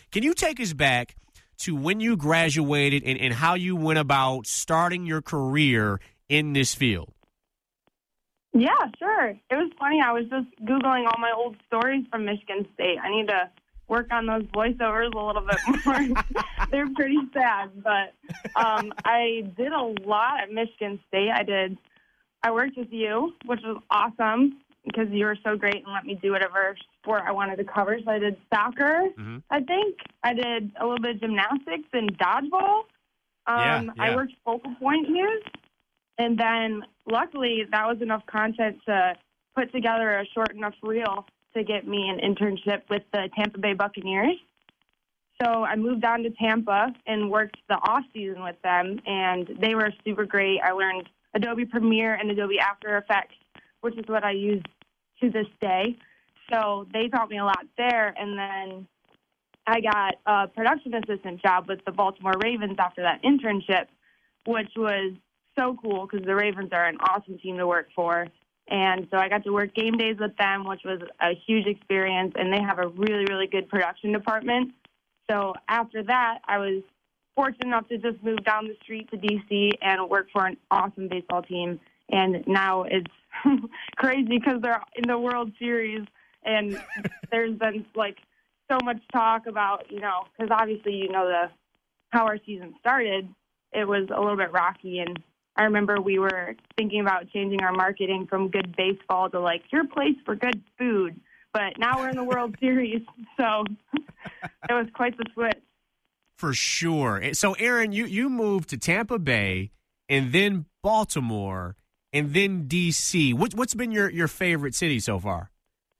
Can you take us back to when you graduated and how you went about starting your career in this field? Yeah, sure. It was funny. I was just Googling all my old stories from Michigan State. I need to work on those voiceovers a little bit more. They're pretty sad, but I did a lot at Michigan State. I worked with you, which was awesome because you were so great and let me do whatever sport I wanted to cover. So I did soccer, I think. I did a little bit of gymnastics and dodgeball. I worked focal point news. And then, luckily, that was enough content to put together a short enough reel to get me an internship with the Tampa Bay Buccaneers. So I moved down to Tampa and worked the off-season with them, and they were super great. I learned Adobe Premiere and Adobe After Effects, which is what I use to this day. So they taught me a lot there, and then I got a production assistant job with the Baltimore Ravens after that internship, which was so cool because the Ravens are an awesome team to work for. And so I got to work game days with them, which was a huge experience, and they have a really, really good production department. So after that, I was fortunate enough to just move down the street to D.C. and work for an awesome baseball team. And now it's crazy because they're in the World Series, and there's been, so much talk about, because obviously, how our season started, it was a little bit rocky, and I remember we were thinking about changing our marketing from good baseball to, your place for good food. But now we're in the World Series, so it was quite the switch. For sure. So, Aaron, you moved to Tampa Bay and then Baltimore and then D.C. What's been your favorite city so far?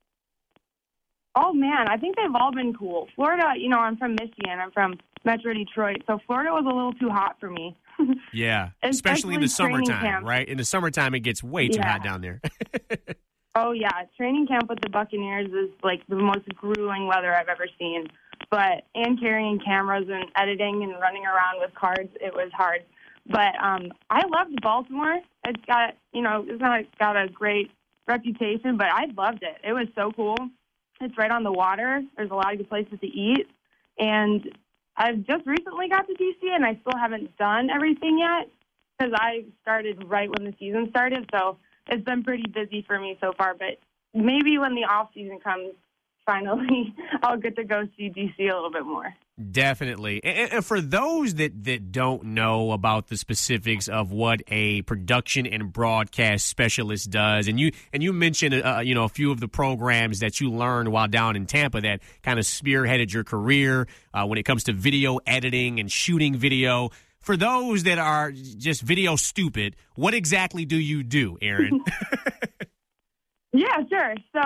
Oh, man, I think they've all been cool. Florida, I'm from Michigan. I'm from Metro Detroit, so Florida was a little too hot for me. Yeah, especially in the summertime, right? In the summertime, it gets way too hot down there. Oh, yeah. Training camp with the Buccaneers is, the most grueling weather I've ever seen. And carrying cameras and editing and running around with cards, it was hard. But I loved Baltimore. It's got, it's got a great reputation, but I loved it. It was so cool. It's right on the water. There's a lot of good places to eat. And I've just recently got to D.C., and I still haven't done everything yet because I started right when the season started. So it's been pretty busy for me so far. But maybe when the off-season comes, finally, I'll get to go see D.C. a little bit more. Definitely. And for those that don't know about the specifics of what a production and broadcast specialist does, and you mentioned a few of the programs that you learned while down in Tampa that kind of spearheaded your career when it comes to video editing and shooting video. For those that are just video stupid, what exactly do you do, Aaron? Yeah, sure. So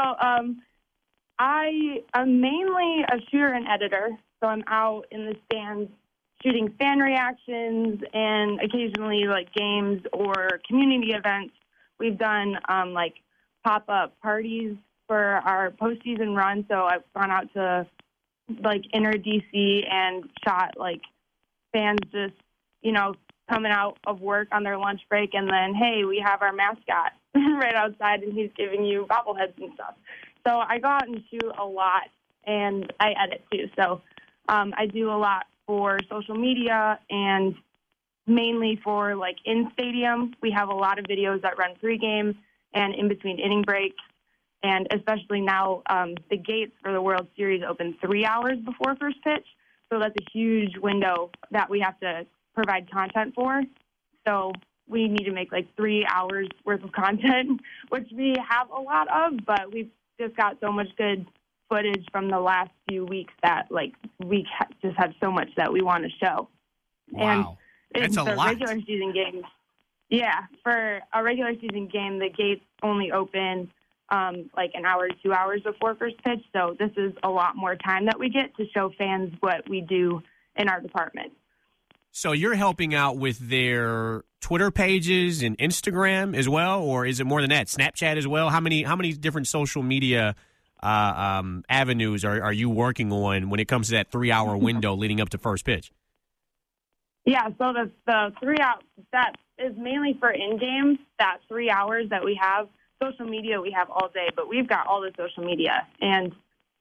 I'm mainly a shooter and editor. So I'm out in the stands shooting fan reactions and occasionally games or community events. We've done pop-up parties for our postseason run. So I've gone out to inner DC and shot fans just, coming out of work on their lunch break and then, hey, we have our mascot right outside and he's giving you bobbleheads and stuff. So I go out and shoot a lot and I edit too. So I do a lot for social media and mainly for in stadium. We have a lot of videos that run pregame and in between inning breaks. And especially now, the gates for the World Series open 3 hours before first pitch. So that's a huge window that we have to provide content for. So we need to make 3 hours worth of content, which we have a lot of, but we've just got so much good footage from the last few weeks that we just have so much that we want to show. Wow. And that's a lot. Regular season games. Yeah, for a regular season game, the gates only open an hour to 2 hours before first pitch. So this is a lot more time that we get to show fans what we do in our department. So you're helping out with their Twitter pages and Instagram as well, or is it more than that? Snapchat as well? How many different social media avenues are you working on when it comes to that 3 hour window leading up to first pitch? Yeah, so the 3 hours, that is mainly for in-game, that 3 hours that we have. Social media we have all day, but we've got all the social media. And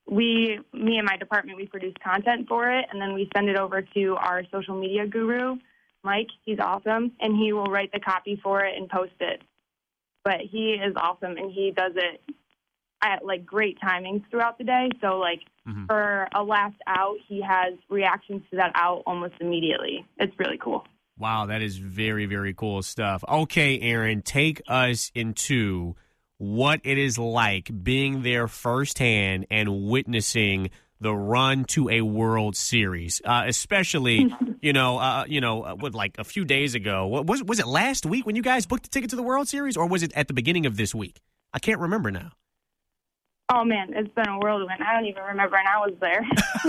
me and my department, we produce content for it, and then we send it over to our social media guru, Mike. He's awesome, and he will write the copy for it and post it. But he is awesome, and he does it at, like, great timings throughout the day. So, like, for a last out, he has reactions to that out almost immediately. It's really cool. Wow, that is very, very cool stuff. Okay, Aaron, take us into what it is like being there firsthand and witnessing the run to a World Series, especially, what, like a few days ago. Was it last week when you guys booked the ticket to the World Series, or was it at the beginning of this week? I can't remember now. Oh, man, it's been a whirlwind. I don't even remember, and I was there.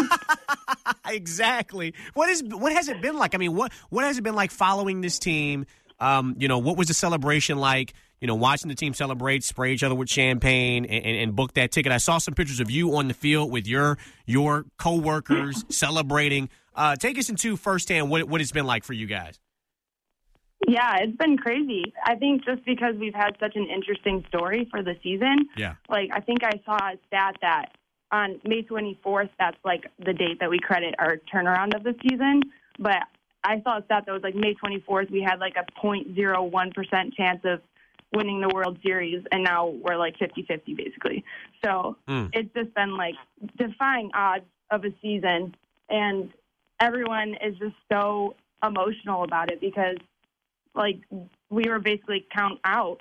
Exactly. What has it been like? I mean, what has it been like following this team? What was the celebration like? Watching the team celebrate, spray each other with champagne, and book that ticket. I saw some pictures of you on the field with your coworkers celebrating. Take us into firsthand what it's been like for you guys. Yeah, it's been crazy. I think just because we've had such an interesting story for the season. Yeah. Like, I think I saw a stat that on May 24th, that's like the date that we credit our turnaround of the season. But I saw a stat that was like May 24th, we had like a 0.01% chance of winning the World Series, and now we're like 50-50 basically. So it's just been like defying odds of a season, and everyone is just so emotional about it because, like, we were basically count out,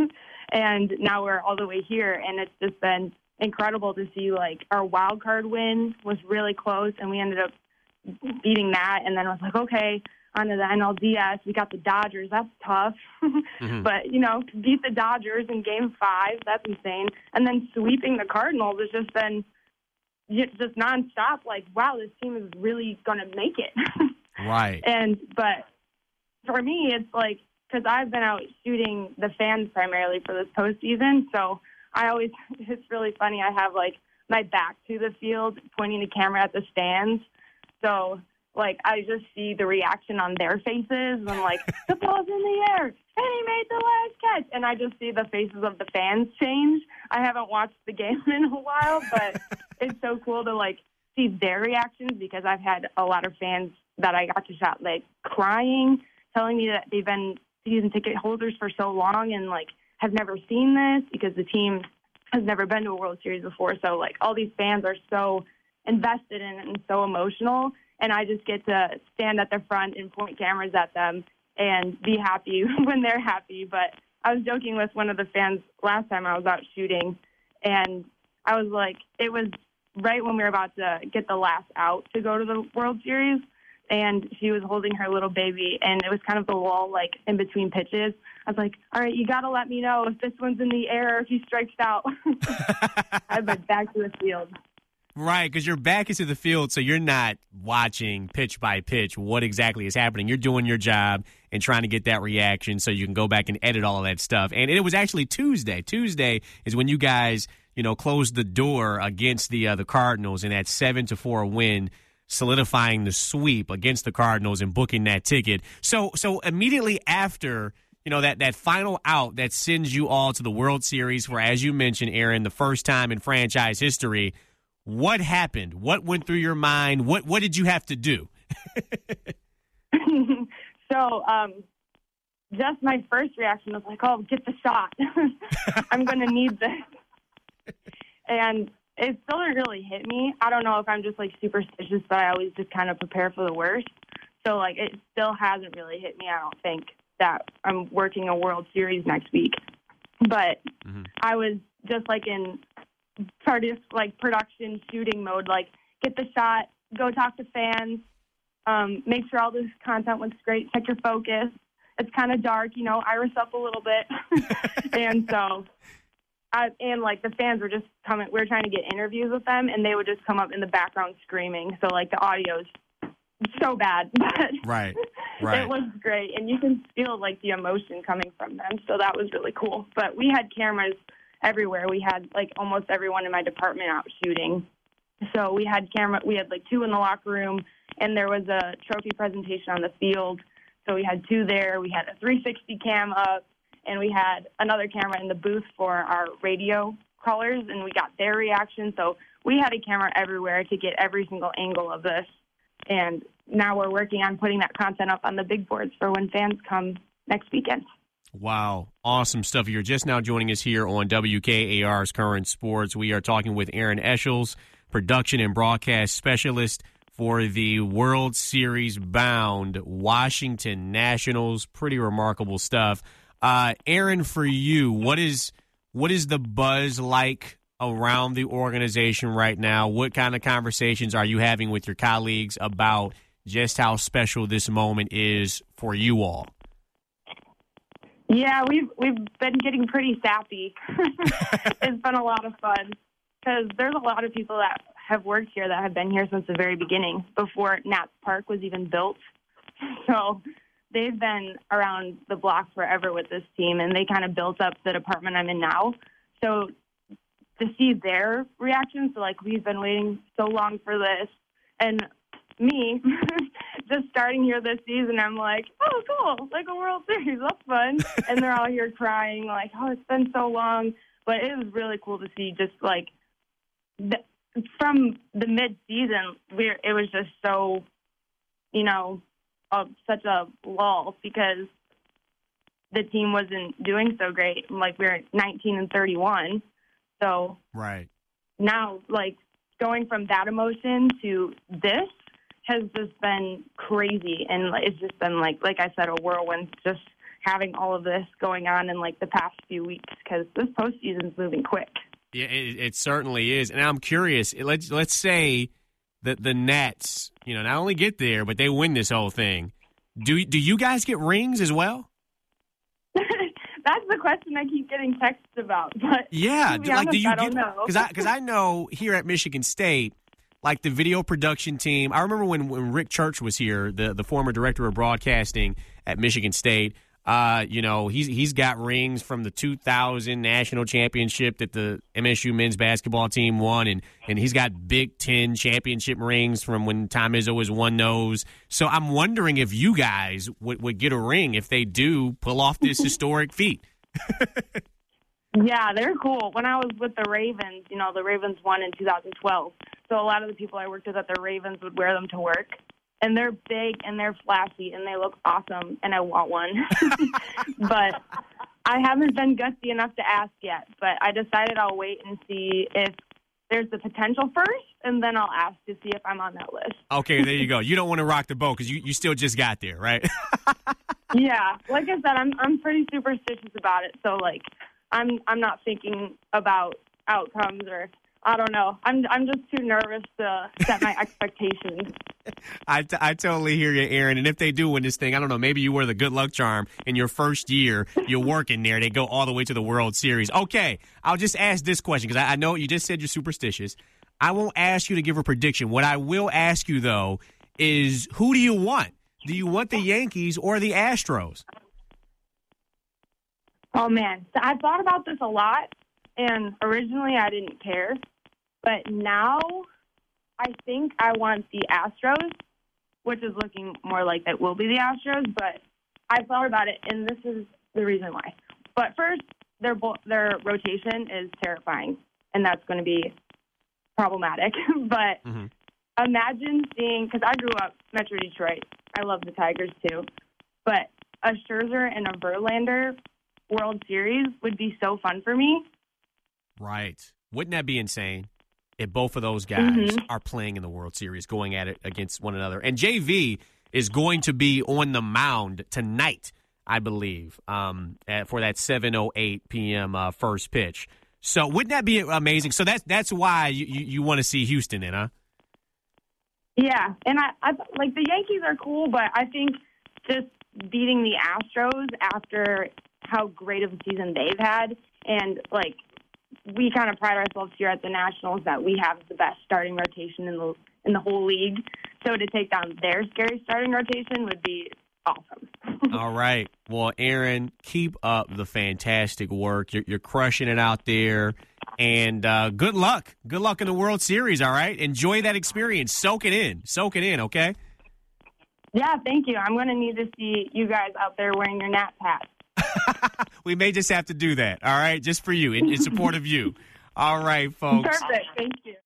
and now we're all the way here, and it's just been incredible to see. Like, our wild card win was really close, and we ended up beating that, and then I was like, okay, on to the NLDS. We got the Dodgers. That's tough. But, to beat the Dodgers in Game 5, that's insane. And then sweeping the Cardinals has just been just nonstop. Like, wow, this team is really going to make it. Right. But for me, it's like, because I've been out shooting the fans primarily for this postseason, so it's really funny. I have, like, my back to the field, pointing the camera at the stands. So, like, I just see the reaction on their faces, and I'm like, the ball's in the air, and he made the last catch. And I just see the faces of the fans change. I haven't watched the game in a while, but it's so cool to, like, see their reactions, because I've had a lot of fans that I got to shot, like, crying, telling me that they've been season ticket holders for so long and, like, have never seen this because the team has never been to a World Series before. So, like, all these fans are so invested in it and so emotional, and I just get to stand at the front and point cameras at them and be happy when they're happy. But I was joking with one of the fans last time I was out shooting, and I was like, it was right when we were about to get the last out to go to the World Series, and she was holding her little baby, and it was kind of the lull, like, in between pitches. I was like, all right, you got to let me know if this one's in the air or if he strikes out. I went back to the field. Right, because your back is to the field, so you're not watching pitch by pitch what exactly is happening. You're doing your job and trying to get that reaction so you can go back and edit all of that stuff. And it was actually Tuesday. Tuesday is when you guys, closed the door against the Cardinals in that 7-4 win, solidifying the sweep against the Cardinals and booking that ticket. So immediately after, that final out that sends you all to the World Series for, as you mentioned, Aaron, the first time in franchise history, what happened? What went through your mind? What did you have to do? So, just my first reaction was like, oh, get the shot. I'm going to need this. And it still didn't really hit me. I don't know if I'm just, like, superstitious, but I always just kind of prepare for the worst. So, like, it still hasn't really hit me, I don't think, that I'm working a World Series next week. But I was just, like, in production shooting mode, like, get the shot, go talk to fans, make sure all this content looks great, check your focus. It's kind of dark, iris up a little bit. And so, the fans were just coming, we were trying to get interviews with them, and they would just come up in the background screaming. So, like, the audio's so bad, but right. It was great, and you can feel, like, the emotion coming from them. So that was really cool. But we had cameras everywhere. We had, like, almost everyone in my department out shooting. So we had like, 2 in the locker room, and there was a trophy presentation on the field. So we had 2 there. We had a 360 cam up, and we had another camera in the booth for our radio callers, and we got their reaction. So we had a camera everywhere to get every single angle of this. And now we're working on putting that content up on the big boards for when fans come next weekend. Wow. Awesome stuff. You're just now joining us here on WKAR's Current Sports. We are talking with Aaron Eschels, production and broadcast specialist for the World Series bound Washington Nationals. Pretty remarkable stuff. Aaron, for you, what is the buzz like around the organization right now? What kind of conversations are you having with your colleagues about just how special this moment is for you all? Yeah, we've been getting pretty sappy. It's been a lot of fun because there's a lot of people that have worked here that have been here since the very beginning, before Nats Park was even built. So they've been around the block forever with this team, and they kind of built up the department I'm in now. So to see their reactions, like, we've been waiting so long for this, and me just starting here this season, I'm like, oh, cool, like a World Series, that's fun. And they're all here crying, like, oh, it's been so long. But it was really cool to see, just like from the mid-season, it was just so, such a lull because the team wasn't doing so great. Like, we were 19-31. So right now, like, going from that emotion to this has just been crazy. And it's just been, like I said, a whirlwind, just having all of this going on in, like, the past few weeks, because this postseason's moving quick. Yeah, it certainly is. And I'm curious, let's say that the Nats, not only get there, but they win this whole thing. Do you guys get rings as well? That's the question I keep getting texts about. But yeah, I don't know. Because I know here at Michigan State, like the video production team. I remember when Rick Church was here, the former director of broadcasting at Michigan State. He's got rings from the 2000 national championship that the MSU men's basketball team won, and he's got Big Ten championship rings from when Tom Izzo was won those. So I'm wondering if you guys would get a ring if they do pull off this historic feat. Yeah, they're cool. When I was with the Ravens, the Ravens won in 2012. So a lot of the people I worked with at the Ravens would wear them to work. And they're big and they're flashy and they look awesome, and I want one. But I haven't been gutsy enough to ask yet. But I decided I'll wait and see if there's the potential first, and then I'll ask to see if I'm on that list. Okay, there you go. You don't want to rock the boat because you still just got there, right? Yeah, like I said, I'm pretty superstitious about it. So, like, I'm not thinking about outcomes, or I don't know. I'm just too nervous to set my expectations. I totally hear you, Aaron. And if they do win this thing, I don't know, maybe you wear the good luck charm in your first year. You're working there. They go all the way to the World Series. Okay, I'll just ask this question because I know you just said you're superstitious. I won't ask you to give a prediction. What I will ask you, though, is who do you want? Do you want the Yankees or the Astros? Oh, man. So I thought about this a lot, and originally I didn't care. But now I think I want the Astros, which is looking more like it will be the Astros. But I thought about it, and this is the reason why. But first, their rotation is terrifying, and that's going to be problematic. But imagine seeing – because I grew up Metro Detroit. I love the Tigers too. But a Scherzer and a Verlander World Series would be so fun for me. Right. Wouldn't that be insane? If both of those guys are playing in the World Series, going at it against one another. And JV is going to be on the mound tonight, I believe, for that 7:08 p.m. First pitch. So wouldn't that be amazing? So that's why you want to see Houston in, huh? Yeah, and I like the Yankees are cool, but I think just beating the Astros after how great of a season they've had, and like, we kind of pride ourselves here at the Nationals that we have the best starting rotation in the whole league. So to take down their scary starting rotation would be awesome. All right. Well, Aaron, keep up the fantastic work. You're crushing it out there. And good luck. Good luck in the World Series, all right? Enjoy that experience. Soak it in. Soak it in, okay? Yeah, thank you. I'm going to need to see you guys out there wearing your Nats hats. We may just have to do that, all right, just for you, in support of you. All right, folks. Perfect. Thank you.